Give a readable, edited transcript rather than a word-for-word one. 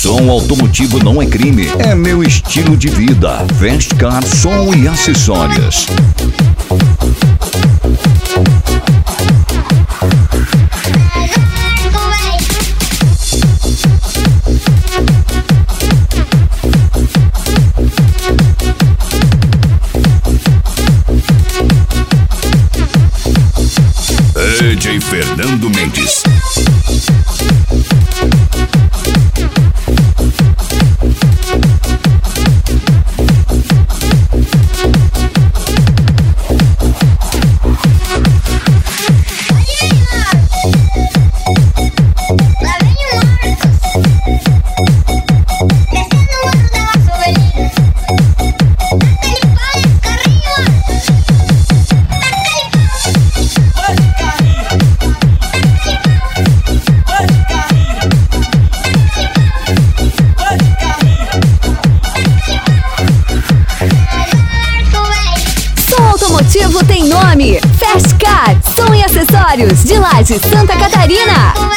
Som automotivo não é crime, é meu estilo de vida. Fast Car Som e Acessórios. DJ Fernando Mendes. Automotivo tem nome: Fast Car Som e Acessórios de Laje, Santa Catarina.